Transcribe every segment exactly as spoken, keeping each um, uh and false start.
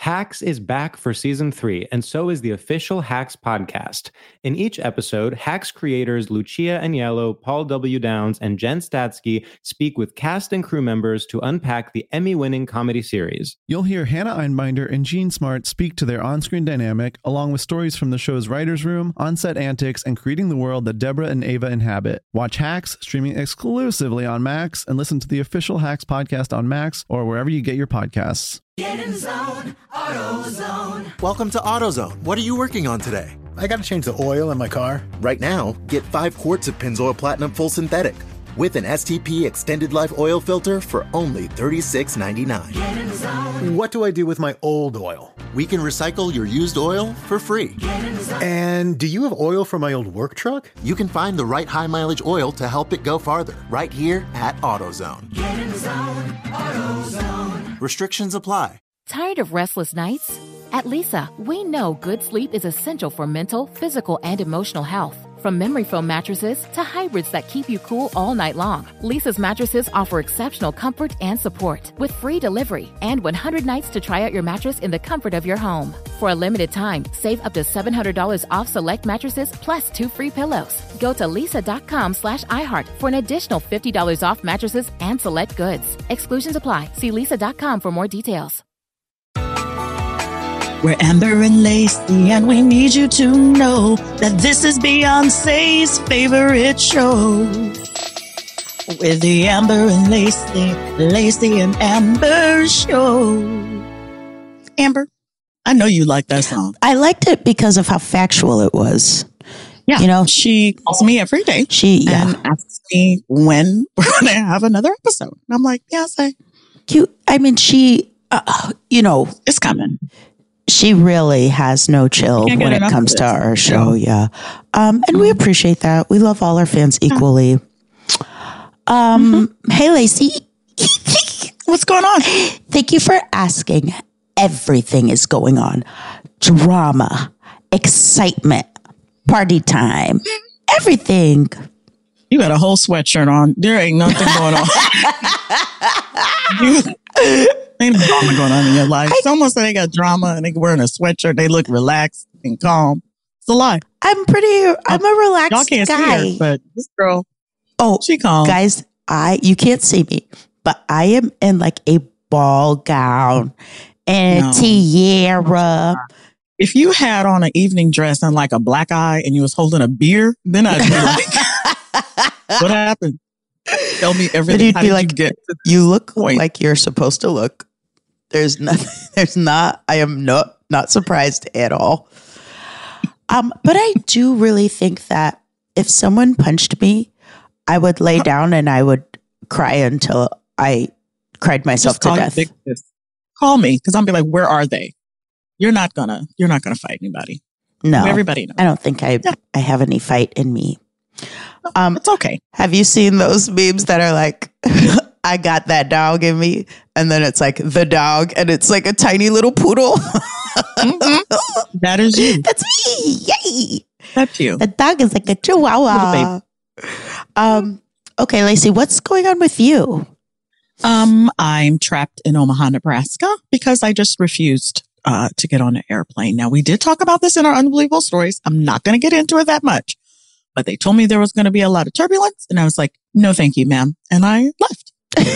Hacks is back for season three, and so is the official Hacks podcast. In each episode, Hacks creators Lucia Aniello, Paul W. Downs, and Jen Statsky speak with cast and crew members to unpack the Emmy-winning comedy series. You'll hear Hannah Einbinder and Jean Smart speak to their on-screen dynamic, along with stories from the show's writer's room, on-set antics, and creating the world that Deborah and Ava inhabit. Watch Hacks, streaming exclusively on Max, and listen to the official Hacks podcast on Max or wherever you get your podcasts. Get in zone, AutoZone. Welcome to AutoZone. What are you working on today? I got to change the oil in my car. Right now, get five quarts of Pennzoil Platinum Full Synthetic with an S T P Extended Life Oil Filter for only thirty-six ninety-nine. Get in zone. What do I do with my old oil? We can recycle your used oil for free. Get in zone. And do you have oil for my old work truck? You can find the right high mileage oil to help it go farther right here at AutoZone. Get in zone, AutoZone. Restrictions apply. Tired of restless nights? At Leesa, we know good sleep is essential for mental, physical, and emotional health. From memory foam mattresses to hybrids that keep you cool all night long, Leesa's mattresses offer exceptional comfort and support with free delivery and one hundred nights to try out your mattress in the comfort of your home. For a limited time, save up to seven hundred dollars off select mattresses plus two free pillows. Go to leesa.com slash iHeart for an additional fifty dollars off mattresses and select goods. Exclusions apply. See leesa.com for more details. We're Amber and Lacey, and we need you to know that this is Beyonce's favorite show. With the Amber and Lacey, Lacey and Amber show. Amber, I know you like that song. I liked it because of how factual it was. Yeah, you know, she calls me every day. She yeah. and asks me when we're going to have another episode. And I'm like, Beyonce. Cute. I mean, she, uh, you know, it's coming. She really has no chill when it comes to our show. Yeah. Um, and mm-hmm. we appreciate that. We love all our fans equally. Um, mm-hmm. Hey, Lacey. What's going on? Thank you for asking. Everything is going on. Drama, excitement, party time, everything. You got a whole sweatshirt on. There ain't nothing going on. you, ain't no drama going on in your life. It's almost like they got drama and they wearing a sweatshirt. They look relaxed and calm. It's a lie. I'm pretty, I'm a relaxed Y'all can't guy. see her, but this girl, oh, she calm. Guys, I, you can't see me, but I am in like a ball gown and no. tiara. If you had on an evening dress and like a black eye and you was holding a beer, then I'd be like, what happened? Tell me everything. But you'd How be did like, you get to you look point? Like you're supposed to look. There's nothing. There's not. I am not not surprised at all. Um, but I do really think that if someone punched me, I would lay down and I would cry until I cried myself Just to call death. Big sis. Call me because I'll be like, where are they? You're not gonna. You're not gonna fight anybody. No, everybody knows. I don't think I. Yeah. I have any fight in me. Um, it's okay. Have you seen those memes that are like, I got that dog in me, and then it's like the dog, and it's like a tiny little poodle. Mm-hmm. That is you. That's me. Yay! That's you. The dog is like a chihuahua. Um. Okay, Lacey, what's going on with you? Um, I'm trapped in Omaha, Nebraska, because I just refused uh, to get on an airplane. Now, we did talk about this in our Unbelievable Stories. I'm not going to get into it that much. But they told me there was going to be a lot of turbulence. And I was like, no, thank you, ma'am. And I left.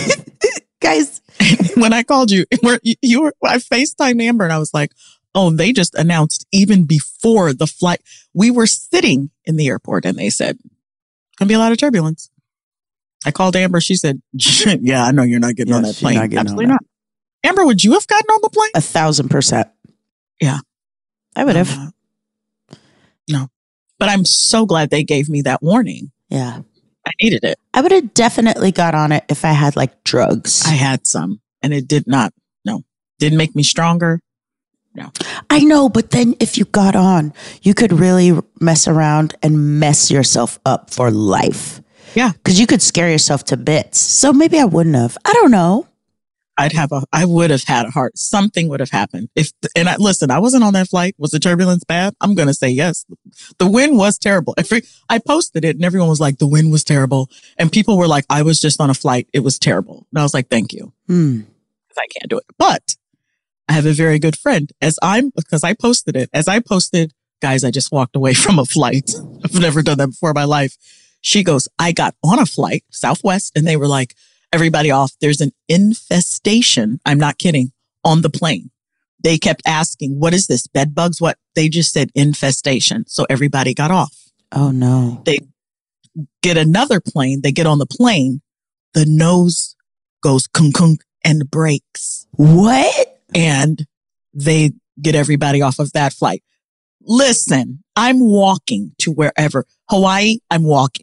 Guys. When I called you, you, you were, I FaceTimed Amber and I was like, oh, they just announced even before the flight. We were sitting in the airport and they said, going to be a lot of turbulence. I called Amber. She said, yeah, I know you're not getting yeah, on that plane. Not Absolutely on not. Amber, would you have gotten on the plane? A thousand percent. Yeah. I would have. Uh, no. But I'm so glad they gave me that warning. Yeah. I needed it. I would have definitely got on it if I had like drugs. I had some and it did not. No. Didn't make me stronger. No. I know. But then if you got on, you could really mess around and mess yourself up for life. Yeah. Because you could scare yourself to bits. So maybe I wouldn't have. I don't know. I'd have a, I would have had a heart. Something would have happened. If, and I, listen, I wasn't on that flight. Was the turbulence bad? I'm going to say yes. The wind was terrible. Every, I posted it and everyone was like, the wind was terrible. And people were like, I was just on a flight. It was terrible. And I was like, thank you. Mm. I can't do it. But I have a very good friend. As I'm, because I posted it, as I posted, guys, I just walked away from a flight. I've never done that before in my life. She goes, I got on a flight, Southwest, and they were like, everybody off. There's an infestation. I'm not kidding. On the plane. They kept asking, what is this? Bed bugs? What? They just said infestation. So everybody got off. Oh, no. They get another plane. They get on the plane. The nose goes kunk kunk and breaks. What? And they get everybody off of that flight. Listen, I'm walking to wherever. Hawaii, I'm walking.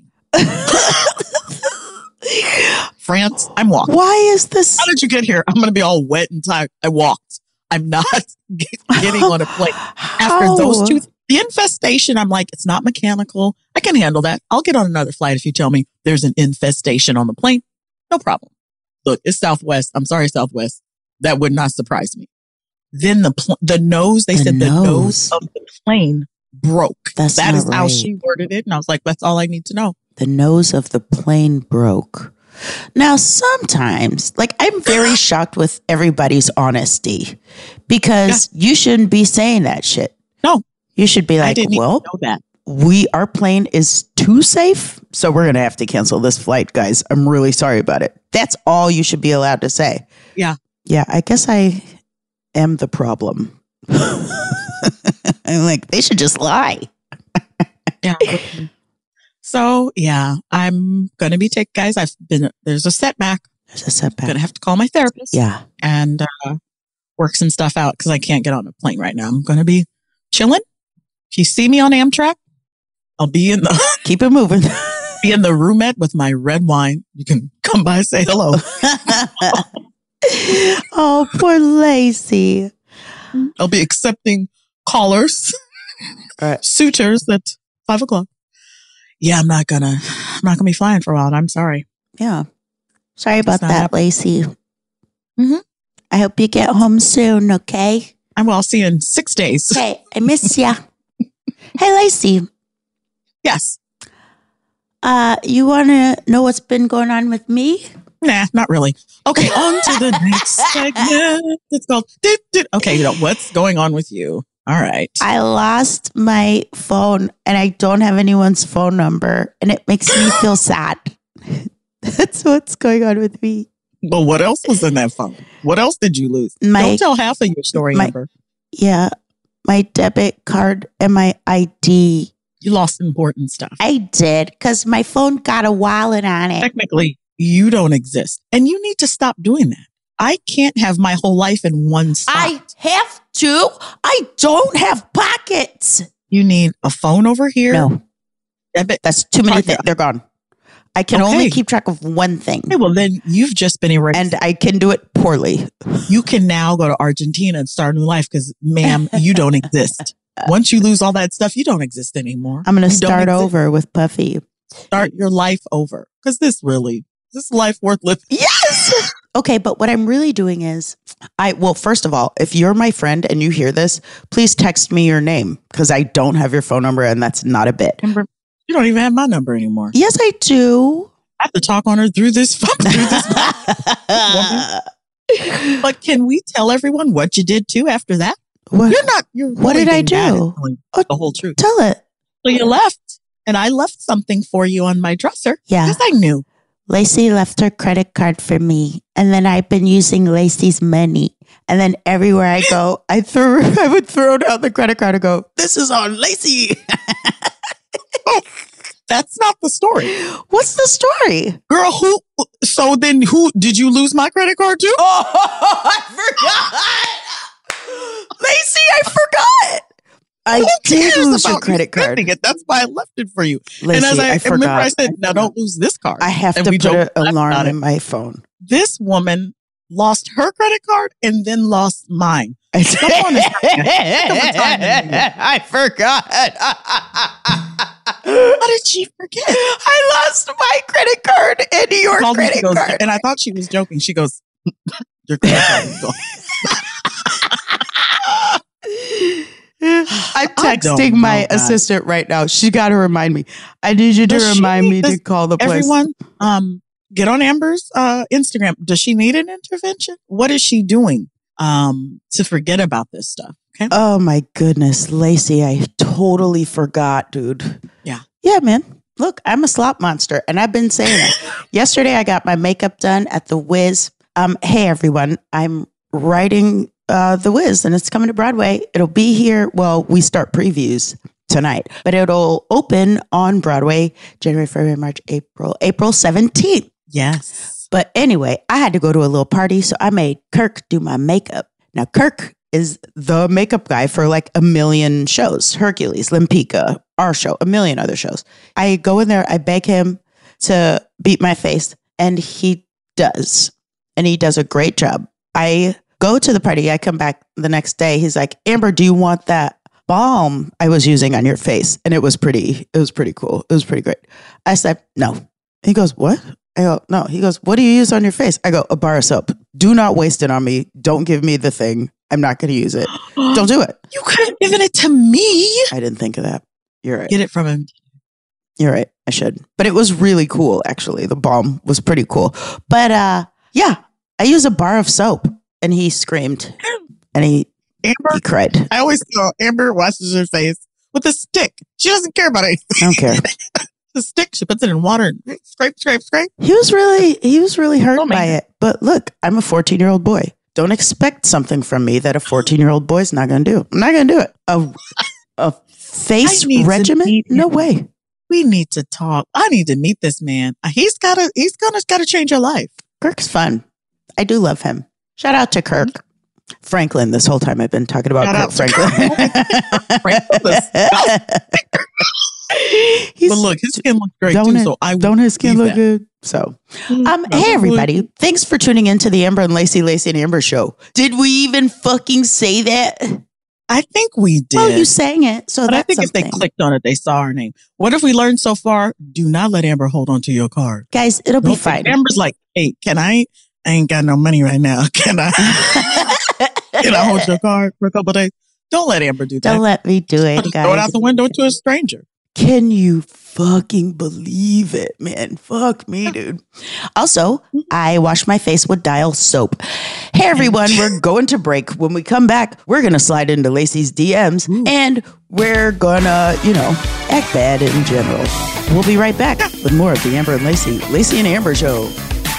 France, I'm walking. Why is this? How did you get here? I'm going to be all wet and tired. I walked. I'm not get, getting on a plane. After How? those two, the infestation, I'm like, it's not mechanical. I can handle that. I'll get on another flight if you tell me there's an infestation on the plane. No problem. Look, it's Southwest. I'm sorry, Southwest. That would not surprise me. Then the pl- the nose, they The said the nose. nose of the plane broke. That's That not is how right. she worded it. And I was like, that's all I need to know. The nose of the plane broke. Now, sometimes, like, I'm very shocked with everybody's honesty because you shouldn't be saying that shit. No. You should be I like, didn't even well, know that. we, our plane is too safe. So we're going to have to cancel this flight, guys. I'm really sorry about it. That's all you should be allowed to say. Yeah. Yeah. I guess I am the problem. I'm like, they should just lie. Yeah. So, yeah, I'm going to be take guys. I've been, there's a setback. There's a setback. Going to have to call my therapist. Yeah. And uh, work some stuff out because I can't get on a plane right now. I'm going to be chilling. If you see me on Amtrak, I'll be in the, Keep it moving. be in the roomette with my red wine. You can come by, say hello. Oh, poor Lacey. I'll be accepting callers, Right. suitors at five o'clock. Yeah, I'm not gonna, I'm not gonna be flying for a while. I'm sorry. Yeah. Sorry about not that, happening. Lacey. Mhm. I hope you get home soon, okay? I will. I'll see you in six days. Okay, I miss ya. Hey, Lacey. Yes. Uh, you want to know what's been going on with me? Nah, not really. Okay, on to the next segment. It's called. Doot, doot. Okay, you know what's going on with you? All right. I lost my phone and I don't have anyone's phone number, and it makes me feel sad. That's what's going on with me. Well, what else was in that phone? What else did you lose? My- Don't tell half of your story my- number. Yeah, my debit card and my I D. You lost important stuff. I did because my phone got a wallet on it. Technically, you don't exist, and you need to stop doing that. I can't have my whole life in one spot. I have to. I don't have pockets. You need a phone over here. No, Debit. that's too many Card- things. They're gone. I can Okay. only keep track of one thing, Okay, well, then you've just been erased. and I can do it poorly. You can now go to Argentina and start a new life because, ma'am, you don't exist. Once you lose all that stuff, you don't exist anymore. I'm going to You don't start exist. over with Puffy. Start your life over because this really, this is life worth living. Yes. Okay, but what I'm really doing is, I well, first of all, if you're my friend and you hear this, please text me your name because I don't have your phone number, and that's not a bit. Remember, you don't even have my number anymore. Yes, I do. I have to talk on her through this phone. Through this But can we tell everyone what you did too after that? What? You're not. You're What really did I being bad at do? telling Oh, the whole truth. Tell it. So you left, and I left something for you on my dresser. Yeah. because I knew. Lacey left her credit card for me, and then I've been using Lacey's money. And then everywhere I go, I threw, I would throw down the credit card and go, "This is on Lacey." That's not the story, What's the story? girl. Who? So then, who did you lose my credit card to? Oh, I forgot. Lacey, I forgot. I Who did cares lose your about you credit card. spending It? That's why I left it for you. Lacey, and as I, I remember, forgot. I said, "Now don't lose this card." I have And to we put joked an alarm about it. in my phone. This woman lost her credit card and then lost mine. Someone is I forgot. How did she forget? I lost my credit card and your Called me, she credit goes- card. And I thought she was joking. She goes, "Your credit card is gone." I'm I don't texting my know, guys. assistant right now. She got to remind me. I need you to Does she remind me need to this- call the place. Everyone, um, get on Amber's uh, Instagram. Does she need an intervention? What is she doing? um, to forget about this stuff. Okay. Oh my goodness, Lacey, I totally forgot, dude. Yeah. Yeah, man. Look, I'm a slop monster, and I've been saying it. Yesterday, I got my makeup done at The Wiz. Um, hey, everyone, I'm writing uh, The Wiz, and it's coming to Broadway. It'll be here. Well, we start previews tonight, but it'll open on Broadway January, February, March, April, April seventeenth. Yes. But anyway, I had to go to a little party, so I made Kirk do my makeup. Now, Kirk is the makeup guy for like a million shows. Hercules, Limpika, our show, a million other shows. I go in there, I beg him to beat my face, and he does. And he does a great job. I go to the party, I come back the next day. He's like, Amber, do you want that balm I was using on your face? And it was pretty, it was pretty cool. It was pretty great. I said, no. He goes, what? I go, no. He goes, what do you use on your face? I go, a bar of soap. Do not waste it on me. Don't give me the thing. I'm not going to use it. Don't do it. You could have given it to me. I didn't think of that. You're right. Get it from him. You're right. I should. But it was really cool, actually. The balm was pretty cool. But uh, yeah, I use a bar of soap. And he screamed. And he, Amber, he cried. I always tell Amber washes her face with a stick. She doesn't care about anything. I don't care. The stick, she puts it in water and scrape, scrape, scrape. He was really, he was really hurt oh, by it. But look, I'm a fourteen-year-old boy. Don't expect something from me that a fourteen-year-old boy's not going to do. I'm not going to do it. A, a face regimen? No way. We need to talk. I need to meet this man. He's got to, he's gonna got to change your life. Kirk's fun. I do love him. Shout out to Kirk. Franklin, this whole time I've been talking about Shout Kirk Franklin. Franklin but look, his skin looks great don't too. It, so I don't his skin look that. good? So, um, hey everybody, thanks for tuning in to the Amber and Lacey, Lacey and Amber show. Did we even fucking say that? I think we did. Well, you sang it, so but that's I think something. If they clicked on it, they saw our name. What have we learned so far? Do not let Amber hold on to your card, guys. It'll Don't be fine. Amber's like, hey, can I? I ain't got no money right now. Can I? Can I hold your card for a couple of days? Don't let Amber do that. Don't let me do it, guys. Throw it out the window to a stranger. Can you fucking believe it, man? Fuck me, dude. Also, I wash my face with Dial soap. Hey, everyone, we're going to break. When we come back, we're going to slide into Lacey's D Ms Ooh. and we're going to, you know, act bad in general. We'll be right back with more of the Amber and Lacey, Lacey and Amber show.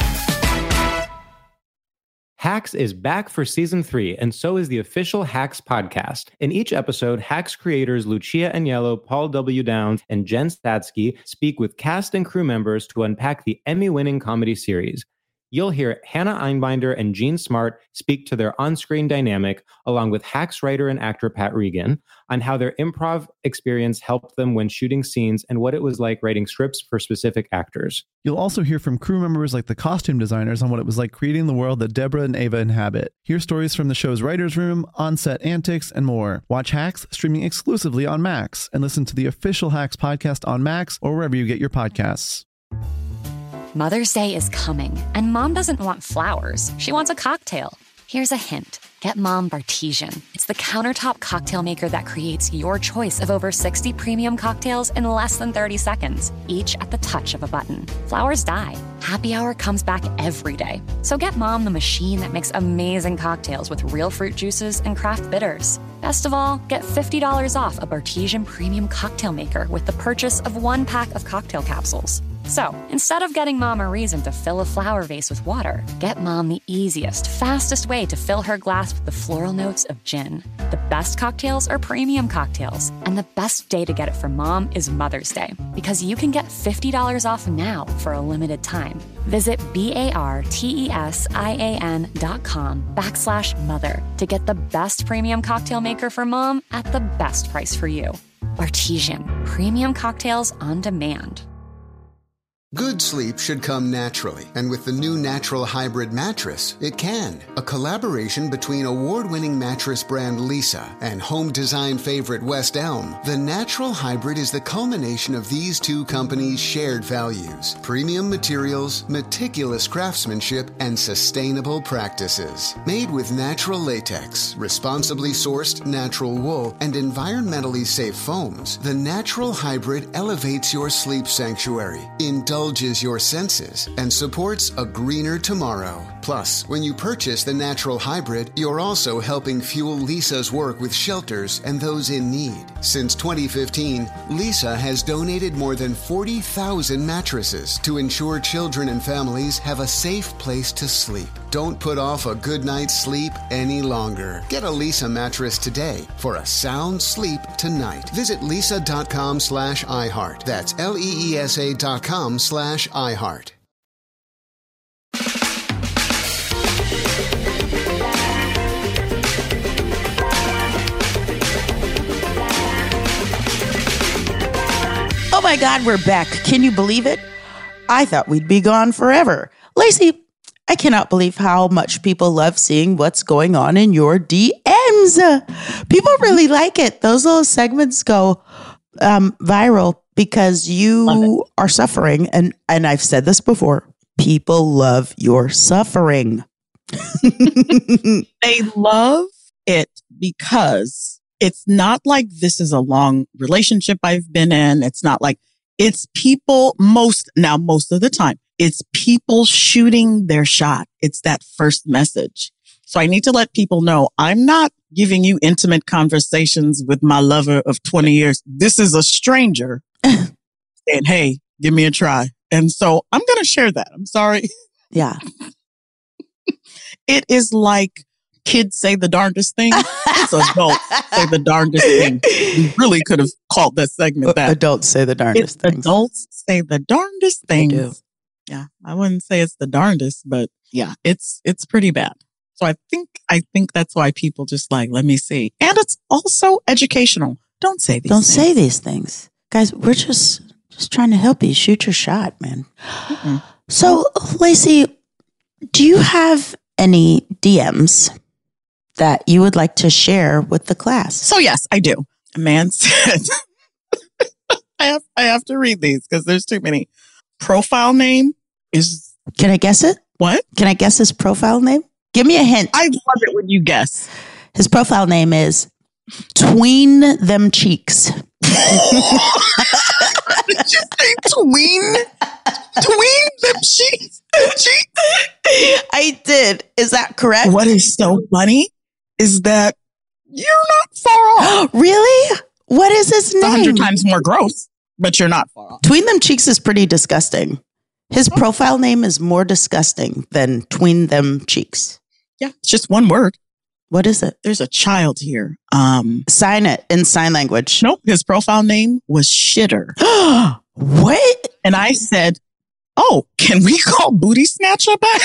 Hacks is back for season three, and so is the official Hacks podcast. In each episode, Hacks creators Lucia Aniello, Paul W. Downs, and Jen Statsky speak with cast and crew members to unpack the Emmy-winning comedy series. You'll hear Hannah Einbinder and Jean Smart speak to their on-screen dynamic, along with Hacks writer and actor Pat Regan, on how their improv experience helped them when shooting scenes and what it was like writing scripts for specific actors. You'll also hear from crew members like the costume designers on what it was like creating the world that Deborah and Ava inhabit. Hear stories from the show's writer's room, on-set antics, and more. Watch Hacks streaming exclusively on Max, and listen to the official Hacks podcast on Max or wherever you get your podcasts. Mother's Day is coming, and Mom doesn't want flowers. She wants a cocktail. Here's a hint. Get Mom Bartesian. It's the countertop cocktail maker that creates your choice of over sixty premium cocktails in less than thirty seconds, each at the touch of a button. Flowers die. Happy Hour comes back every day. So get Mom the machine that makes amazing cocktails with real fruit juices and craft bitters. Best of all, get fifty dollars off a Bartesian premium cocktail maker with the purchase of one pack of cocktail capsules. So, instead of getting Mom a reason to fill a flower vase with water, get Mom the easiest, fastest way to fill her glass with the floral notes of gin. The best cocktails are premium cocktails, and the best day to get it for Mom is Mother's Day, because you can get fifty dollars off now for a limited time. Visit B-A-R-T-E-S-I-A-N dot com backslash mother to get the best premium cocktail maker for Mom at the best price for you. Bartesian, premium cocktails on demand. Good sleep should come naturally, and with the new Natural Hybrid mattress, it can. A collaboration between award-winning mattress brand Leesa and home design favorite West Elm, the Natural Hybrid is the culmination of these two companies' shared values: premium materials, meticulous craftsmanship, and sustainable practices. Made with natural latex, responsibly sourced natural wool, and environmentally safe foams, the Natural Hybrid elevates your sleep sanctuary. Indulge indulges your senses and supports a greener tomorrow. Plus, when you purchase the natural hybrid, you're also helping fuel Lisa's work with shelters and those in need. Since twenty fifteen, Lisa has donated more than forty thousand mattresses to ensure children and families have a safe place to sleep. Don't put off a good night's sleep any longer. Get a Lisa mattress today for a sound sleep tonight. Visit lisa.com slash iHeart. That's L-E-E-S-A dot com slash iHeart. Oh my God, we're back. Can you believe it? I thought we'd be gone forever. Lacey, I cannot believe how much people love seeing what's going on in your D Ms. People really like it. Those little segments go um, viral because you are suffering. And, and I've said this before. People love your suffering. They love it because it's not like this is a long relationship I've been in. It's not like it's people most now, most of the time, it's people shooting their shot. It's that first message. So I need to let people know I'm not giving you intimate conversations with my lover of twenty years. This is a stranger saying, hey, give me a try. And so I'm going to share that. I'm sorry. Yeah. It is like kids say the darndest thing. It's adults say the darndest thing. We really could have called that segment that. Adults say the darndest it's things. Adults say the darndest things. They do. Yeah, I wouldn't say it's the darndest, but yeah, it's it's pretty bad. So I think I think that's why people just like, let me see. And it's also educational. Don't say these Don't things. say these things. Guys, we're just just trying to help you. Shoot your shot, man. Mm-mm. So, Lacey, do you have any D Ms that you would like to share with the class? So yes, I do. A man said, I have I have to read these because there's too many. Profile name is... Can I guess it? What? Can I guess his profile name? Give me a hint. I love it when you guess. His profile name is Tween Them Cheeks. Did you say tween? Tween them cheeks? cheeks? I did. Is that correct? What is so funny is that you're not far off. Really? What is his name? A hundred times more gross, but you're not far off. Tween Them Cheeks is pretty disgusting. His profile name is more disgusting than Tween Them Cheeks. Yeah, it's just one word. What is it? There's a child here. Um, Sign it in sign language. Nope. His profile name was Shitter. What? And I said, oh, can we call Booty Snatcher back?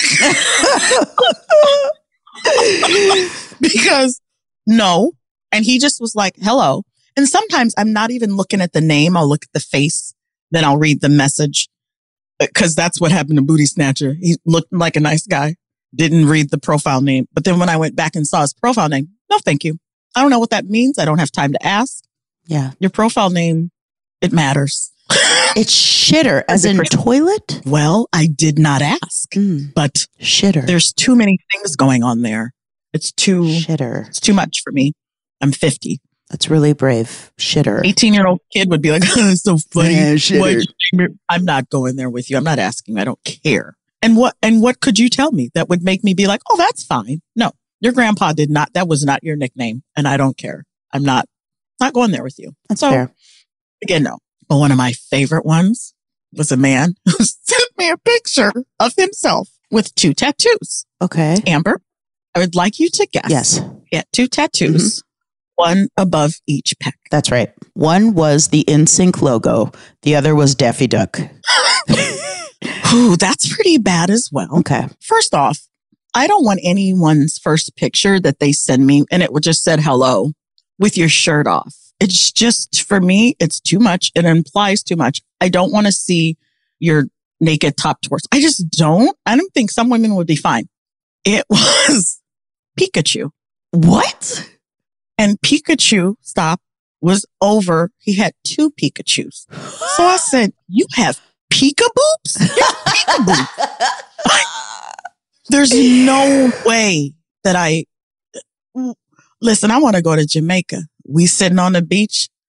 Because no. And he just was like, hello. And sometimes I'm not even looking at the name. I'll look at the face. Then I'll read the message. Because that's what happened to Booty Snatcher. He looked like a nice guy. Didn't read the profile name. But then when I went back and saw his profile name, no, thank you. I don't know what that means. I don't have time to ask. Yeah. Your profile name, it matters. It's Shitter, as in toilet? Well, I did not ask. Mm. But Shitter. There's too many things going on there. It's too... Shitter. It's too much for me. I'm fifty. That's really brave. Shitter. eighteen-year-old kid would be like, oh, it's so funny. Yeah, shitter. I'm not going there with you. I'm not asking. I don't care. And what and what could you tell me that would make me be like, oh, that's fine? No, your grandpa did not. That was not your nickname. And I don't care. I'm not not going there with you. That's so, fair. Again, no. But one of my favorite ones was a man who sent me a picture of himself with two tattoos. Okay. Amber, I would like you to guess. Yes. He had two tattoos. Mm-hmm. One above each pec. That's right. One was the N Sync logo. The other was Daffy Duck. Ooh, that's pretty bad as well. Okay. First off, I don't want anyone's first picture that they send me and it would just said hello with your shirt off. It's just, for me, it's too much. It implies too much. I don't want to see your naked top torso. I just don't. I don't think some women would be fine. It was Pikachu. What? And Pikachu, stop, was over. He had two Pikachus. So I said, you have Pika boobs? You have Pika boobs. There's no way that I... Listen, I want to go to Jamaica. We sitting on the beach.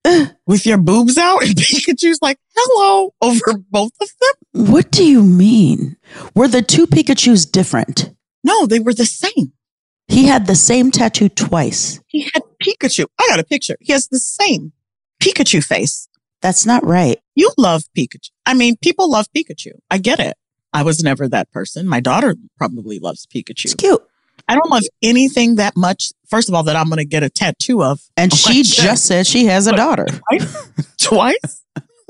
with your boobs out, and Pikachu's like, hello, over both of them. What do you mean? Were the two Pikachus different? No, they were the same. He had the same tattoo twice. He had Pikachu. I got a picture. He has the same Pikachu face. That's not right. You love Pikachu. I mean, people love Pikachu. I get it. I was never that person. My daughter probably loves Pikachu. It's cute. I don't love anything that much. First of all, that I'm going to get a tattoo of. And she just said she has a But daughter. Twice? Twice?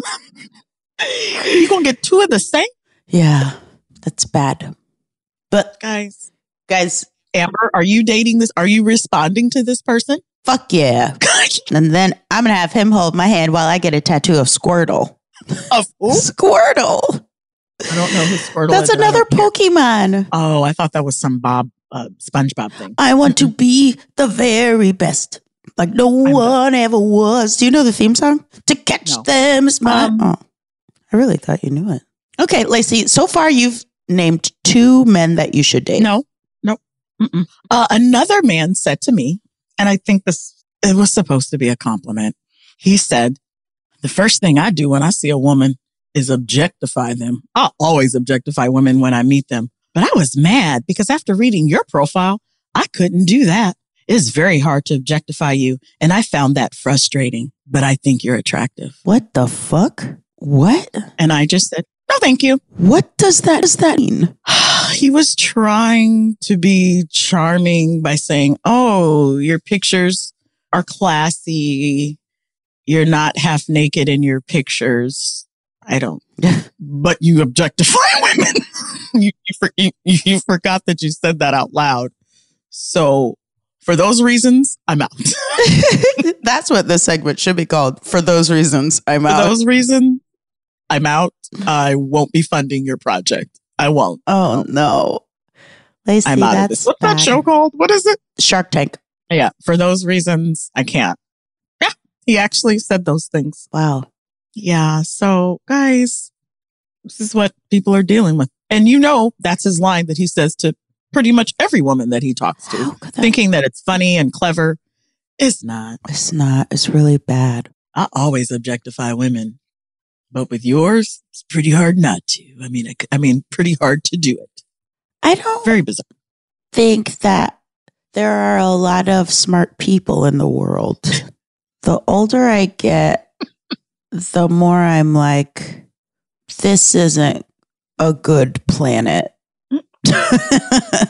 You going to get two of the same? Yeah, that's bad. But Guys, guys, Amber, are you dating this? Are you responding to this person? fuck yeah. And then I'm going to have him hold my hand while I get a tattoo of Squirtle. Of who? Squirtle. I don't know who Squirtle That's is. and I another don't care. Pokemon. Oh, I thought that was some Bob, uh, SpongeBob thing. I want to be the very best. Like no one ever was. Do you know the theme song? To catch No. them is my... Um, oh, I really thought you knew it. Okay, Lacey, so far you've named two men that you should date. No, no. Mm-mm. Uh, another man said to me, and I think this, it was supposed to be a compliment. He said, the first thing I do when I see a woman is objectify them. I'll always objectify women when I meet them. But I was mad because after reading your profile, I couldn't do that. It's very hard to objectify you. And I found that frustrating, but I think you're attractive. What the fuck? What? And I just said, no, thank you. What does that, does that mean? He was trying to be charming by saying, oh, your pictures are classy. You're not half naked in your pictures. I don't. But you objectify women. you, you, for, you, you forgot that you said that out loud. So for those reasons, I'm out. That's what this segment should be called. For those reasons, I'm out. For those reasons, I'm out. I won't be funding your project. I won't. Oh, no. Lacey, I'm out that's of this. What's bad. that show called? What is it? Shark Tank. Yeah. For those reasons, I can't. Yeah. He actually said those things. Wow. Yeah. So, guys, this is what people are dealing with. And you know, that's his line that he says to pretty much every woman that he talks to, that- thinking that it's funny and clever. It's not. It's not. It's really bad. I always objectify women. But with yours, it's pretty hard not to. I mean, I, I mean, pretty hard to do it. I don't Very bizarre. think that there are a lot of smart people in the world. The older I get, the more I'm like, this isn't a good planet. I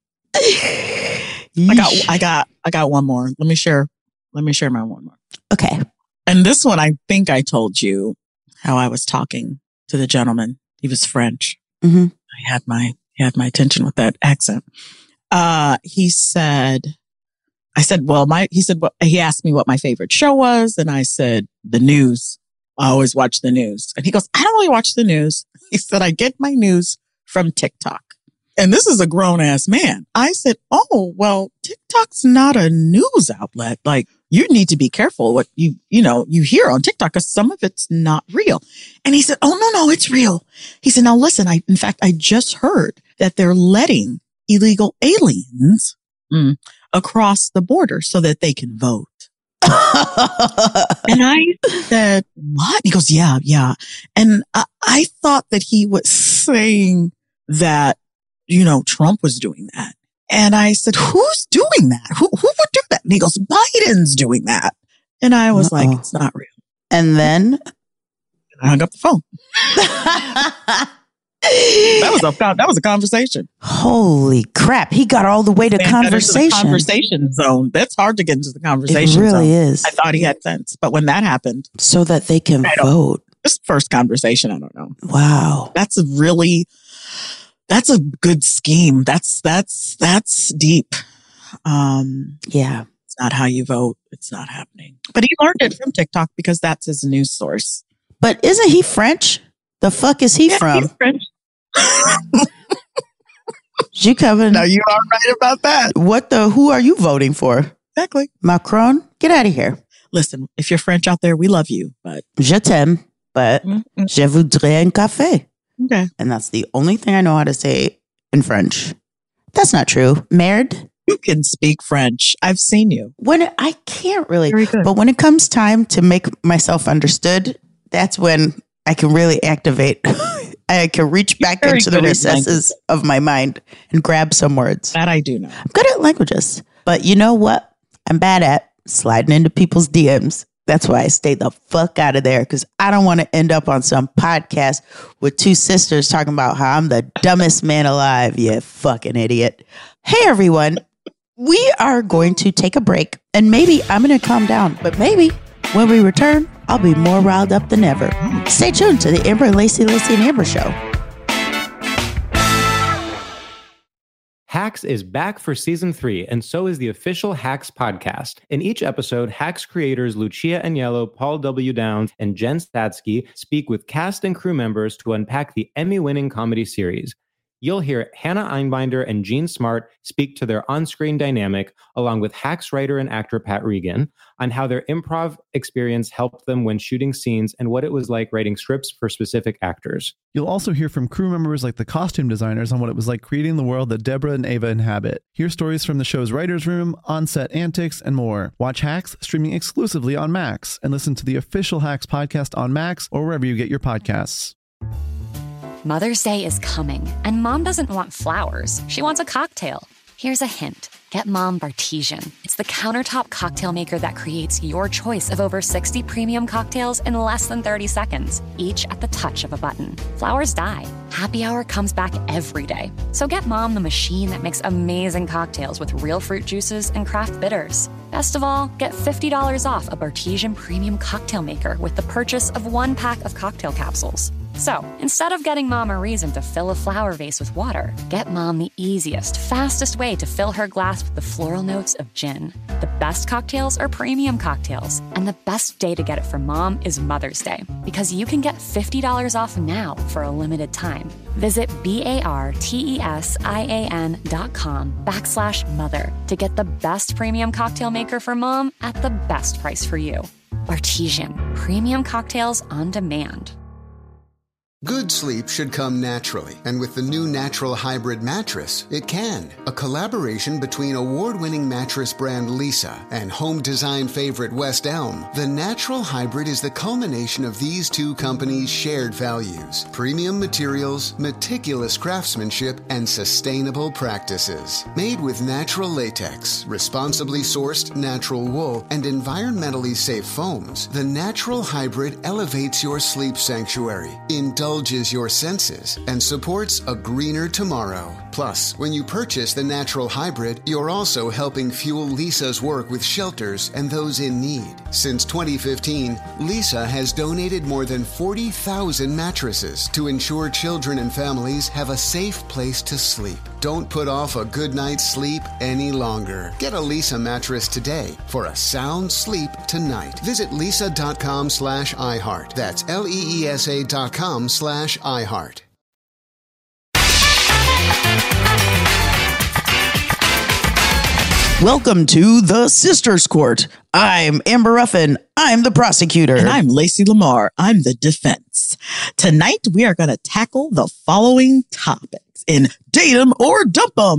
got, I got, I got one more. Let me share. Let me share my one more. Okay. And this one, I think I told you how I was talking to the gentleman. He was French. Mm-hmm. I had my, he had my attention with that accent. Uh, he said, I said, well, my, he said, well, he asked me what my favorite show was. And I said, the news. I always watch the news. And he goes, I don't really watch the news. He said, I get my news from TikTok. And this is a grown ass man. I said, oh, well, TikTok's not a news outlet. Like, you need to be careful what you, you know, you hear on TikTok because some of it's not real. And he said, oh, no, no, it's real. He said, now listen, I, in fact, I just heard that they're letting illegal aliens mm, across the border so that they can vote. And I said, what? He goes, yeah, yeah. And I, I thought that he was saying that, you know, Trump was doing that. And I said, who's doing that? Who, who would do that? And he goes, Biden's doing that. And I was Uh-oh. like, it's not real. And then I hung up the phone. That was a that was a conversation. Holy crap! He got all the way to conversation. To conversation zone. That's hard to get into the conversation. It really zone. is. I thought he had sense, but when that happened, so that they can vote. This first conversation, I don't know. Wow, that's a really that's a good scheme. That's that's that's deep. Um, yeah, it's not how you vote. It's not happening. But he learned it from TikTok because that's his news source. But isn't he French? The fuck is he yeah, from? He's French. You coming? No, you are right about that. What the? Who are you voting for? Exactly. Macron? Get out of here. Listen, if you're French out there, we love you, but je t'aime, but mm-hmm. je voudrais un café. Okay. And that's the only thing I know how to say in French. That's not true. Merde? You can speak French. I've seen you. When it, I can't really, Very good. but when it comes time to make myself understood, that's when I can really activate. I can reach back Very into the good at recesses of my mind and grab some words. That I do know. I'm good at languages, but you know what? I'm bad at sliding into people's D Ms. That's why I stay the fuck out of there, because I don't want to end up on some podcast with two sisters talking about how I'm the dumbest man alive. You fucking idiot. Hey, everyone. We are going to take a break, and maybe I'm going to calm down, but maybe when we return, I'll be more riled up than ever. Stay tuned to the Amber and Lacey, Lacey and Amber Show. Hacks is back for season three, and so is the official Hacks podcast. In each episode, Hacks creators Lucia Aniello, Paul W. Downs, and Jen Statsky speak with cast and crew members to unpack the Emmy-winning comedy series. You'll hear Hannah Einbinder and Jean Smart speak to their on-screen dynamic, along with Hacks writer and actor Pat Regan, on how their improv experience helped them when shooting scenes and what it was like writing scripts for specific actors. You'll also hear from crew members like the costume designers on what it was like creating the world that Deborah and Ava inhabit. Hear stories from the show's writer's room, on-set antics, and more. Watch Hacks streaming exclusively on Max, and listen to the official Hacks podcast on Max or wherever you get your podcasts. Mother's Day is coming, and Mom doesn't want flowers. She wants a cocktail. Here's a hint. Get Mom Bartesian. It's the countertop cocktail maker that creates your choice of over sixty premium cocktails in less than thirty seconds, each at the touch of a button. Flowers die. Happy Hour comes back every day. So get Mom the machine that makes amazing cocktails with real fruit juices and craft bitters. Best of all, get fifty dollars off a Bartesian premium cocktail maker with the purchase of one pack of cocktail capsules. So, instead of getting Mom a reason to fill a flower vase with water, get Mom the easiest, fastest way to fill her glass with the floral notes of gin. The best cocktails are premium cocktails, and the best day to get it for Mom is Mother's Day, because you can get fifty dollars off now for a limited time. Visit B-A-R-T-E-S-I-A-N dot com backslash mother to get the best premium cocktail maker for Mom at the best price for you. Bartesian, premium cocktails on demand. Good sleep should come naturally, and with the new Natural Hybrid mattress, it can. A collaboration between award-winning mattress brand Leesa and home design favorite West Elm, the Natural Hybrid is the culmination of these two companies' shared values: premium materials, meticulous craftsmanship, and sustainable practices. Made with natural latex, responsibly sourced natural wool, and environmentally safe foams, the Natural Hybrid elevates your sleep sanctuary, indulges your senses, and supports a greener tomorrow. Plus, when you purchase the Natural Hybrid, you're also helping fuel Leesa's work with shelters and those in need. Since twenty fifteen, Leesa has donated more than forty thousand mattresses to ensure children and families have a safe place to sleep. Don't put off a good night's sleep any longer. Get a Leesa mattress today for a sound sleep tonight. Visit leesa.com slash iHeart. That's L-E-E-S-A dot com slash iHeart. Welcome to the Sisters Court. I'm Amber Ruffin. I'm the prosecutor. And I'm Lacey Lamar. I'm the defense. Tonight, we are going to tackle the following topics in Date 'em or Dump 'em.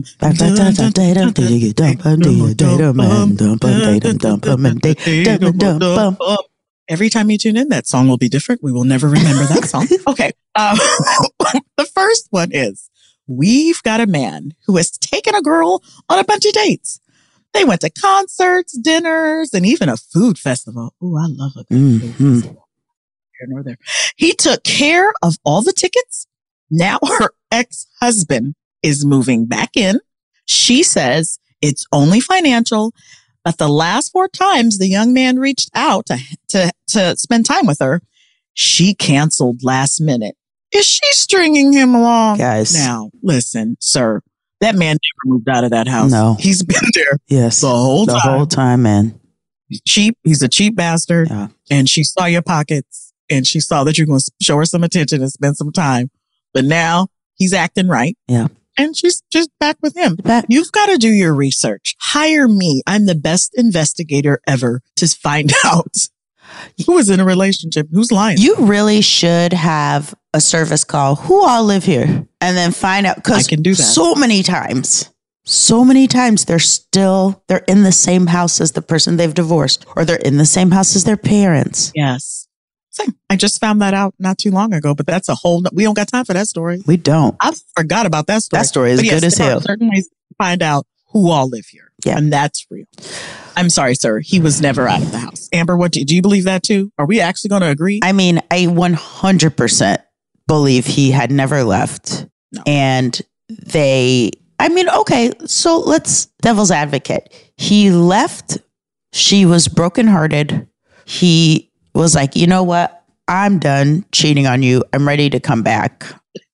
Every time you tune in, that song will be different. We will never remember that song. Okay. Um, the first one is, we've got a man who has taken a girl on a bunch of dates. They went to concerts, dinners, and even a food festival. Ooh, I love a good mm-hmm. food festival. Here nor there. He took care of all the tickets. Now her ex-husband is moving back in. She says it's only financial, but the last four times the young man reached out to, to, to spend time with her, she canceled last minute. Is she stringing him along? Guys. Now, listen, sir. That man never moved out of that house. No. He's been there yes. the whole the time. The whole time, man. He's cheap. He's a cheap bastard. Yeah. And she saw your pockets and she saw that you're going to show her some attention and spend some time. But now he's acting right. Yeah. And she's just back with him. Back. You've got to do your research. Hire me. I'm the best investigator ever to find out who is in a relationship, who's lying. You really should have a service call. Who all live here? And then find out. Because I can do that. So many times So many times they're still, they're in the same house as the person they've divorced, or they're in the same house as their parents. Yes. Same. I just found that out not too long ago, but that's a whole, we don't got time for that story. We don't. I forgot about that story. That story is but good yes, as there hell. are certain ways to find out who all live here. Yeah. And that's real. I'm sorry, sir. He was never out of the house. Amber, what do, do you believe that too? Are we actually going to agree? I mean, I one hundred percent believe he had never left. No. And they, I mean, okay, so let's devil's advocate. He left. She was brokenhearted. He was like, you know what? I'm done cheating on you. I'm ready to come back.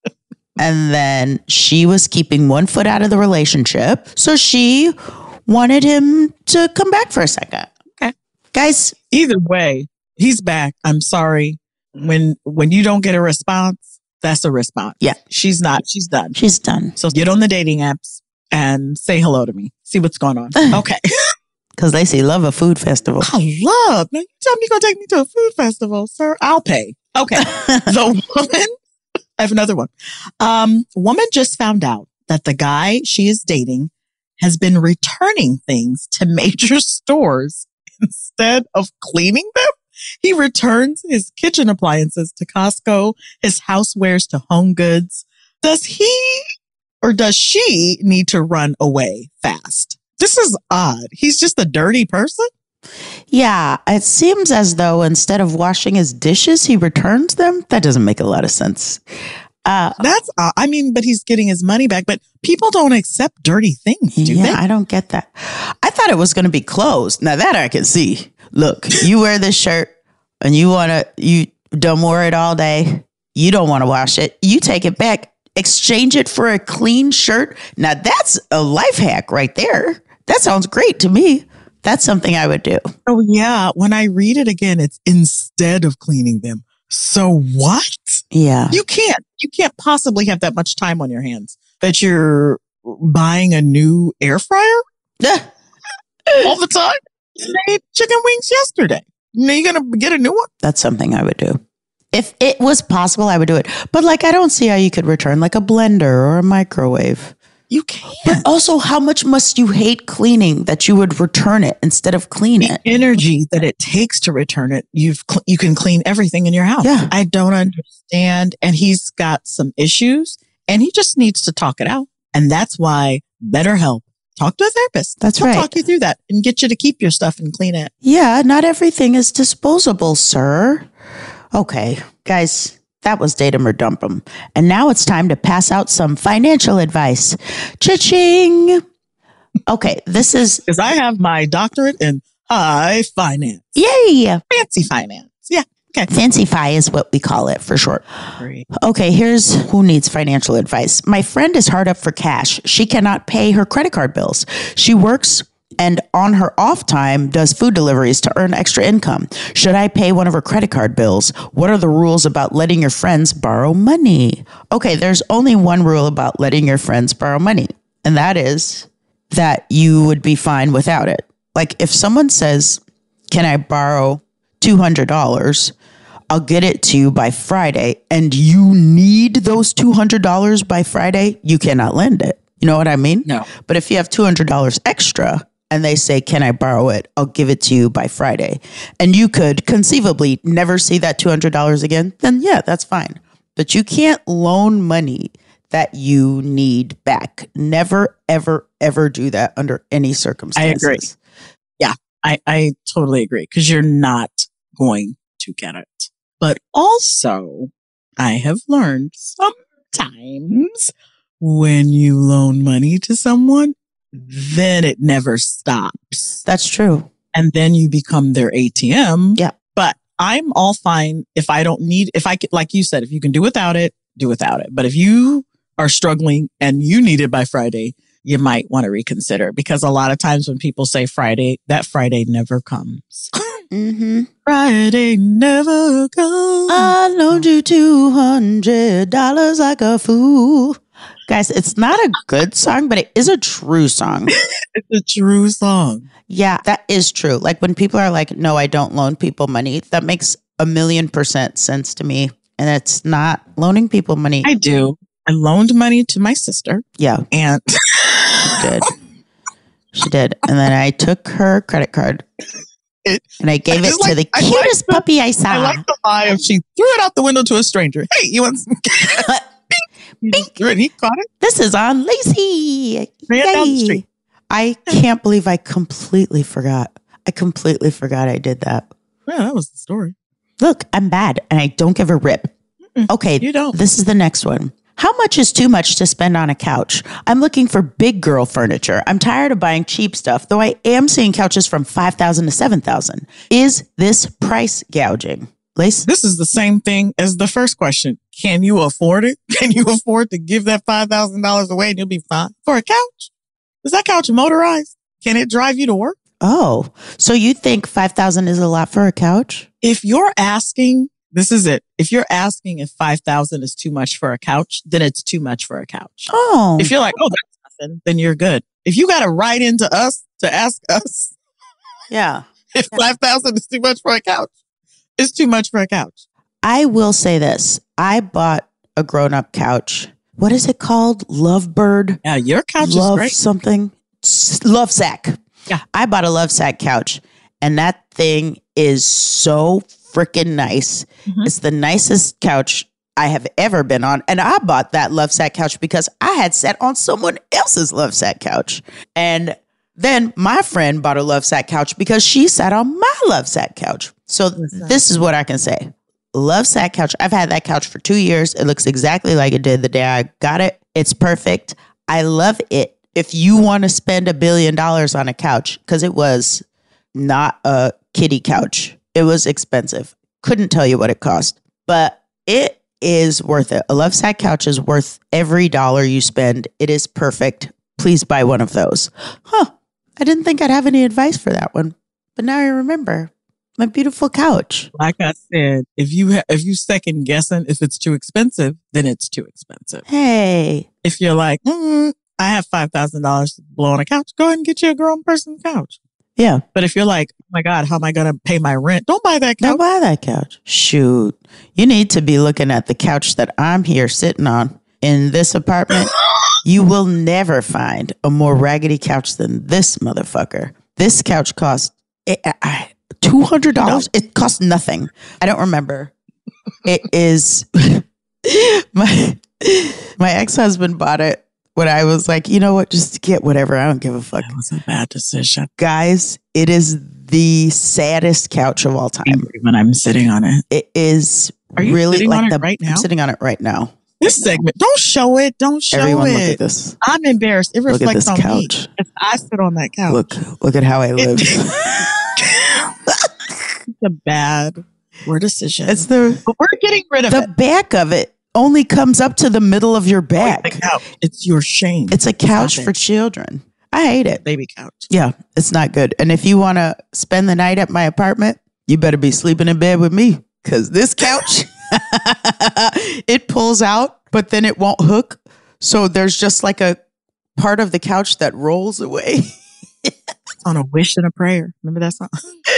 And then she was keeping one foot out of the relationship. So she wanted him to come back for a second. Okay. Guys. Either way, he's back. I'm sorry. When when you don't get a response, that's a response. Yeah. She's not. She's done. She's done. So get on the dating apps and say hello to me. See what's going on. Okay. Because Lacey love a food festival. I love. Now you tell me you're going to take me to a food festival, sir. I'll pay. Okay. The woman. I have another one. Um, woman just found out that the guy she is dating has been returning things to major stores instead of cleaning them. He returns his kitchen appliances to Costco, his housewares to Home Goods. Does he or does she need to run away fast? This is odd. He's just a dirty person. Yeah, it seems as though instead of washing his dishes, he returns them. That doesn't make a lot of sense. Uh, That's, uh, I mean, but he's getting his money back. But people don't accept dirty things, do yeah, they? I don't get that. I thought it was going to be clothes. Now that I can see. Look, you wear this shirt and you want to, you don't wear it all day. You don't want to wash it. You take it back, exchange it for a clean shirt. Now that's a life hack right there. That sounds great to me. That's something I would do. Oh, yeah. When I read it again, it's instead of cleaning them. So what? Yeah. You can't. You can't possibly have that much time on your hands that you're buying a new air fryer all the time. You made chicken wings yesterday. Now you're going to get a new one? That's something I would do. If it was possible, I would do it. But like, I don't see how you could return like a blender or a microwave. You can't. But also, how much must you hate cleaning that you would return it instead of clean it? Energy that it takes to return it. You've cl- you can clean everything in your house. Yeah. I don't understand. And he's got some issues and he just needs to talk it out. And that's why BetterHelp. Talk to a therapist. That's They'll right. talk you through that and get you to keep your stuff and clean it. Yeah, not everything is disposable, sir. Okay, guys. That was Date 'em or Dump 'em. And now it's time to pass out some financial advice. Cha-ching! Okay, this is... Because I have my doctorate in high finance. Yay! Fancy finance. Yeah. Okay. Fancy-fi is what we call it for short. Great. Okay, here's who needs financial advice. My friend is hard up for cash. She cannot pay her credit card bills. She works and on her off time does food deliveries to earn extra income. Should I pay one of her credit card bills? What are the rules about letting your friends borrow money? Okay, there's only one rule about letting your friends borrow money, and that is that you would be fine without it. Like if someone says, can I borrow two hundred dollars? I'll get it to you by Friday, and you need those two hundred dollars by Friday, you cannot lend it. You know what I mean? No. But if you have two hundred dollars extra, and they say, can I borrow it? I'll give it to you by Friday. And you could conceivably never see that two hundred dollars again. Then yeah, that's fine. But you can't loan money that you need back. Never, ever, ever do that under any circumstances. I agree. Yeah, I, I totally agree. Because you're not going to get it. But also, I have learned sometimes when you loan money to someone, then it never stops. That's true. And then you become their A T M. Yeah. But I'm all fine if I don't need, if I could, like you said, if you can do without it, do without it. But if you are struggling and you need it by Friday, you might want to reconsider because a lot of times when people say Friday, that Friday never comes. Mm-hmm. Friday never comes. I loaned you two hundred dollars like a fool. Guys, it's not a good song, but it is a true song. It's a true song. Yeah, that is true. Like when people are like, no, I don't loan people money, that makes a million percent sense to me. And it's not loaning people money. I do. I loaned money to my sister. Yeah. And did. She did. And then I took her credit card It, and I gave I it just to like- the I like cutest the- puppy I saw. I like the lie if she threw it out the window to a stranger. Hey, you want some? Bing. He threw it, he caught it. This is on Lacey. Ran down the Yay. street. I can't believe I completely forgot. I completely forgot I did that. Yeah, that was the story. Look, I'm bad and I don't give a rip. Okay, you don't. This is the next one. How much is too much to spend on a couch? I'm looking for big girl furniture. I'm tired of buying cheap stuff, though I am seeing couches from five thousand to seven thousand. Is this price gouging? Lace? This is the same thing as the first question. Can you afford it? Can you afford to give that five thousand dollars away and you'll be fine? For a couch? Is that couch motorized? Can it drive you to work? Oh, so you think five thousand is a lot for a couch? If you're asking, this is it. If you're asking if five thousand is too much for a couch, then it's too much for a couch. Oh. If you're like, oh, that's nothing, then you're good. If you got to write into us to ask us Yeah. if five thousand is too much for a couch, it's too much for a couch. I will say this. I bought a grown-up couch. What is it called? Lovebird? Yeah, your couch Love is great. something? S- Love sack. Yeah. I bought a love sack couch and that thing is so freaking nice. Mhm. It's the nicest couch I have ever been on. And I bought that love sack couch because I had sat on someone else's love sack couch. And then my friend bought a love sack couch because she sat on my love sack couch. So this is what I can say. Love sack couch. I've had that couch for two years. It looks exactly like it did the day I got it. It's perfect. I love it. If you want to spend a billion dollars on a couch, because it was not a kiddie couch, it was expensive. Couldn't tell you what it cost, but it is worth it. A love sack couch is worth every dollar you spend. It is perfect. Please buy one of those. Huh. I didn't think I'd have any advice for that one, but now I remember. My beautiful couch. Like I said, if you ha- if you second guessing if it's too expensive, then it's too expensive. Hey. If you're like, mm, I have five thousand dollars to blow on a couch, go ahead and get you a grown person couch. Yeah. But if you're like, oh my God, how am I going to pay my rent? Don't buy that couch. Don't buy that couch. Shoot. You need to be looking at the couch that I'm here sitting on in this apartment. You will never find a more raggedy couch than this motherfucker. This couch cost two hundred dollars. No. It cost nothing. I don't remember. It is my my ex-husband bought it when I was like, you know what, just get whatever. I don't give a fuck. That was a bad decision. Guys, it is the saddest couch of all time. When I'm sitting on it. It is Are you really sitting like on the it right now? I'm sitting on it right now. This segment, don't show it. Don't show Everyone it. look at this. I'm embarrassed. It Look at reflects this on couch. me. If I sit on that couch. Look, look at how I live. It's a bad word decision. It's the but we're getting rid of the it. back of it only comes up to the middle of your back. It's, couch. It's your shame. It's a couch Stop for it. children. I hate it. Baby couch. Yeah, it's not good. And if you want to spend the night at my apartment, you better be sleeping in bed with me because this couch, it pulls out, but then it won't hook. So there's just like a part of the couch that rolls away. It's on a wish and a prayer. Remember that song?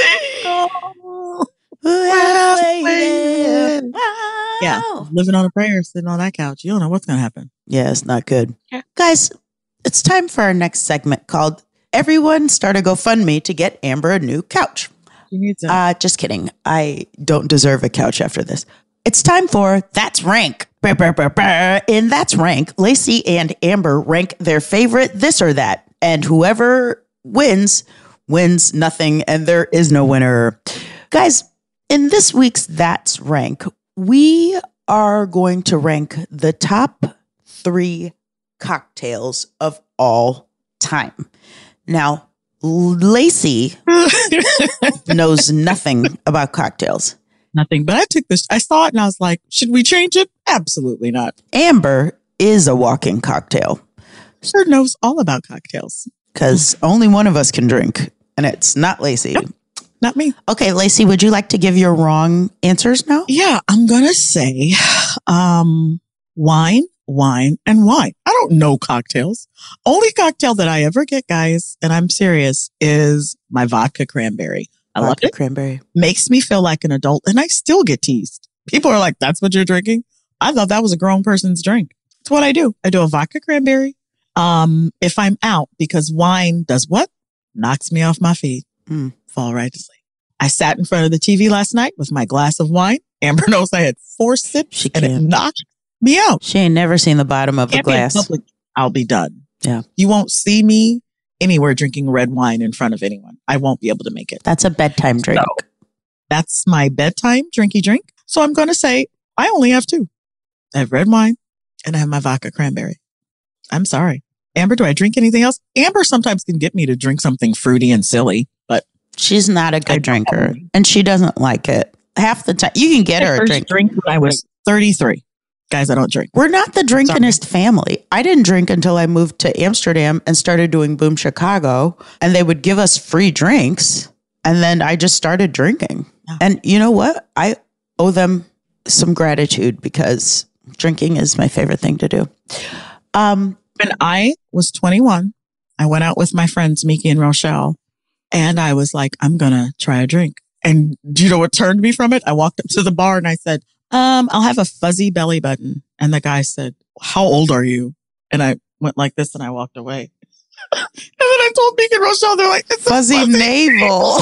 Yeah, living on a prayer, sitting on that couch. You don't know what's going to happen. Yeah, it's not good. Yeah. Guys, it's time for our next segment called Everyone Start a GoFundMe to get Amber a new couch. You need to. Uh, just kidding. I don't deserve a couch after this. It's time for That's Rank. Brr, brr, brr, brr. In That's Rank, Lacey and Amber rank their favorite this or that. And whoever wins, wins nothing. And there is no winner. Guys, in this week's That's Rank, we are going to rank the top three cocktails of all time. Now, Lacey knows nothing about cocktails. Nothing. But I took this. I saw it and I was like, should we change it? Absolutely not. Amber is a walking cocktail. Sure knows all about cocktails. Because only one of us can drink, and it's not Lacey. Yep. Not me. Okay, Lacey, would you like to give your wrong answers now? Yeah, I'm going to say um, wine, wine, and wine. I don't know cocktails. Only cocktail that I ever get, guys, and I'm serious, is my vodka cranberry. I love Vodka it. cranberry. Makes me feel like an adult, and I still get teased. People are like, that's what you're drinking? I thought that was a grown person's drink. It's what I do. I do a vodka cranberry Um, if I'm out, because wine does what? Knocks me off my feet. Mm. Fall right to sleep. I sat in front of the T V last night with my glass of wine. Amber knows I had four sips She and it can't. knocked me out. She ain't never seen the bottom of the Can't be in glass. public. I'll be done. Yeah. You won't see me anywhere drinking red wine in front of anyone. I won't be able to make it. That's a bedtime drink. So, that's my bedtime drinky drink. So I'm going to say I only have two. I have red wine and I have my vodka cranberry. I'm sorry. Amber, do I drink anything else? Amber sometimes can get me to drink something fruity and silly, but She's not a good I drinker, don't. and she doesn't like it. Half the time, you can get I her a first drink. drink when I was thirty-three. Guys, I don't drink. We're not the drinkinest family. I didn't drink until I moved to Amsterdam and started doing Boom Chicago, and they would give us free drinks, and then I just started drinking. Yeah. And you know what? I owe them some gratitude because drinking is my favorite thing to do. Um, When I was twenty-one, I went out with my friends, Miki and Rochelle, and I was like, I'm going to try a drink. And do you know what turned me from it? I walked up to the bar and I said, um, I'll have a fuzzy belly button. And the guy said, how old are you? And I went like this and I walked away. And then I told Miki and Rochelle, they're like, it's a fuzzy, fuzzy navel.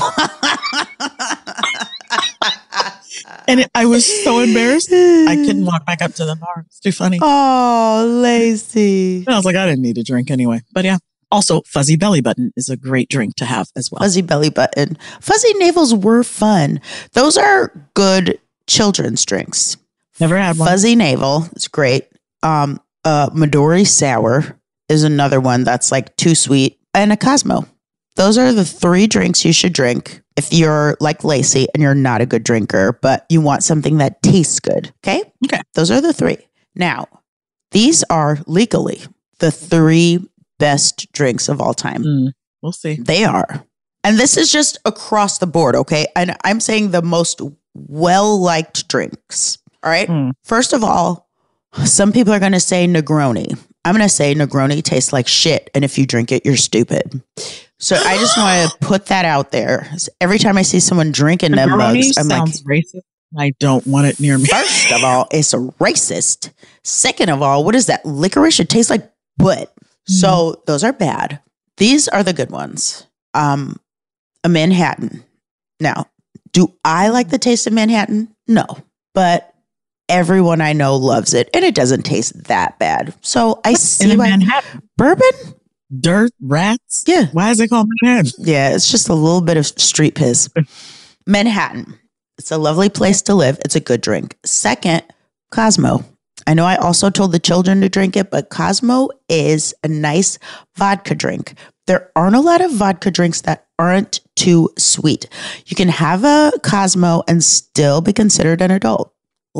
And it, I was so embarrassed. I couldn't walk back up to the bar. It's too funny. Oh, Lacey. And I was like, I didn't need a drink anyway. But yeah. Also, fuzzy belly button is a great drink to have as well. Fuzzy belly button. Fuzzy navels were fun. Those are good children's drinks. Never had one. Fuzzy navel. It's great. Um, uh, Midori sour is another one that's like too sweet. And a Cosmo. Those are the three drinks you should drink if you're like Lacey and you're not a good drinker, but you want something that tastes good. Okay? Okay. Those are the three. Now, these are legally the three best drinks of all time. Mm, we'll see. They are. And this is just across the board, okay? And I'm saying the most well-liked drinks. All right? Mm. First of all, some people are going to say Negroni. I'm going to say Negroni tastes like shit. And if you drink it, you're stupid. So I just want to put that out there. Every time I see someone drinking them mugs, I'm like, sounds racist. I don't want it near me. first of all, it's a racist. Second of all, what is that? Licorice? It tastes like butt. So those are bad. These are the good ones. Um, a Manhattan. Now, do I like the taste of Manhattan? No, but everyone I know loves it, and it doesn't taste that bad. So I What's see in a why Manhattan? bourbon. Dirt, rats. Yeah, Why is it called Manhattan? yeah. It's just a little bit of street piss. Manhattan. It's a lovely place to live. It's a good drink. Second, Cosmo. I know I also told the children to drink it, but Cosmo is a nice vodka drink. There aren't a lot of vodka drinks that aren't too sweet. You can have a Cosmo and still be considered an adult.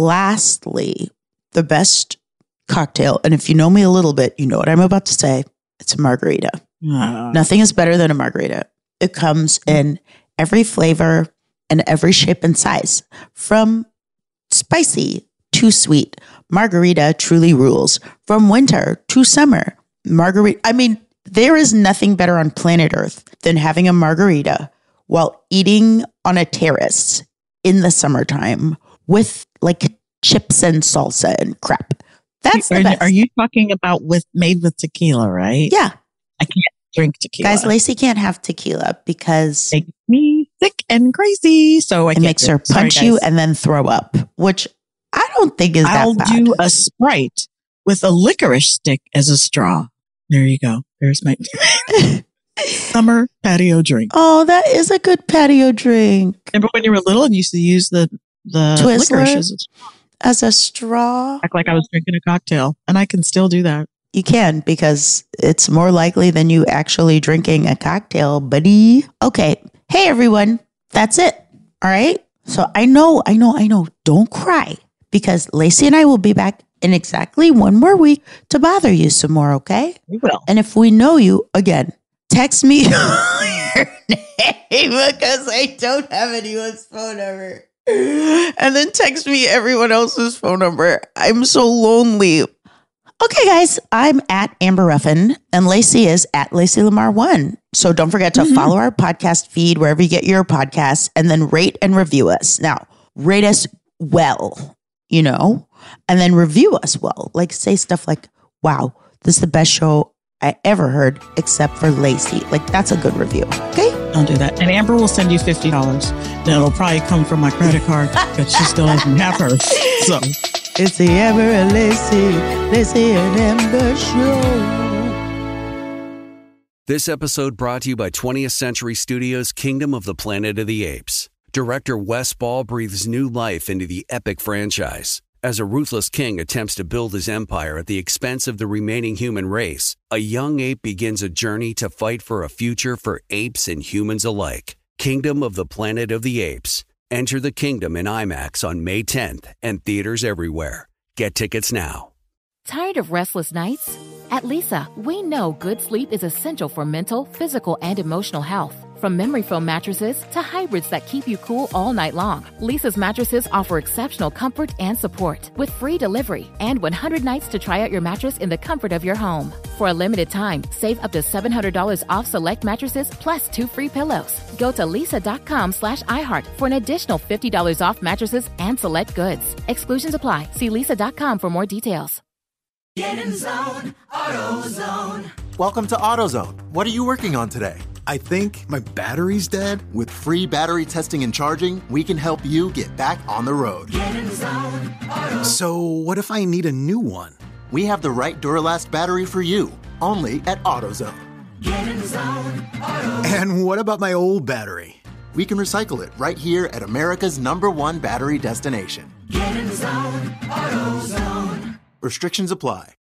Lastly, the best cocktail, and if you know me a little bit, you know what I'm about to say. It's a margarita. Uh, Nothing is better than a margarita. It comes in every flavor and every shape and size, from spicy to sweet. Margarita truly rules. From winter to summer, margarita. I mean, there is nothing better on planet Earth than having a margarita while eating on a terrace in the summertime with like chips and salsa and crap. That's the are, best. are you talking about with made with tequila, right? Yeah. I can't drink tequila. Guys, Lacey can't have tequila because Makes me sick and crazy. So I it can't makes do her it. Sorry, punch you guys. and then throw up, which I don't think is I'll that bad. do a Sprite with a licorice stick as a straw. There you go. There's my summer patio drink. Oh, that is a good patio drink. Remember when you were little and you used to use the the Twizzler? licorice as a straw? As a straw? Act like I was drinking a cocktail, and I can still do that. You can, because it's more likely than you actually drinking a cocktail, buddy. Okay. Hey, everyone. That's it. All right. So I know, I know, I know. Don't cry, because Lacey and I will be back in exactly one more week to bother you some more. Okay. We will. And if we know you again, text me your name, because I don't have anyone's phone number. And then text me everyone else's phone number. I'm so lonely. Okay, guys, I'm at Amber Ruffin, and Lacey is at Lacey Lamar one. So don't forget to mm-hmm. follow our podcast feed wherever you get your podcasts, and then rate and review us. Now, rate us well, you know, and then review us well. Like, say stuff like, wow, this is the best show I ever heard except for Lacey. Like, that's a good review. Okay? Don't do that. And Amber will send you fifty dollars. Then it'll probably come from my credit card because she still doesn't have hers. So it's the Amber and Lacey, Lacey and Amber show. This episode brought to you by twentieth Century Studios' Kingdom of the Planet of the Apes. Director Wes Ball breathes new life into the epic franchise. As a ruthless king attempts to build his empire at the expense of the remaining human race, a young ape begins a journey to fight for a future for apes and humans alike. Kingdom of the Planet of the Apes. Enter the kingdom in IMAX on May tenth and theaters everywhere. Get tickets now. Tired of restless nights? At Leesa, we know good sleep is essential for mental, physical, and emotional health. From memory foam mattresses to hybrids that keep you cool all night long, Leesa's mattresses offer exceptional comfort and support with free delivery and one hundred nights to try out your mattress in the comfort of your home. For a limited time, save up to seven hundred dollars off select mattresses plus two free pillows. Go to leesa.com slash iHeart for an additional fifty dollars off mattresses and select goods. Exclusions apply. See leesa dot com for more details. Get in zone, AutoZone. Welcome to AutoZone. What are you working on today? I think my battery's dead. With free battery testing and charging, we can help you get back on the road. Get in zone, AutoZone. So what if I need a new one? We have the right Duralast battery for you, only at AutoZone. Get in zone, AutoZone. And what about my old battery? We can recycle it right here at America's number one battery destination. Get in zone, AutoZone. Restrictions apply.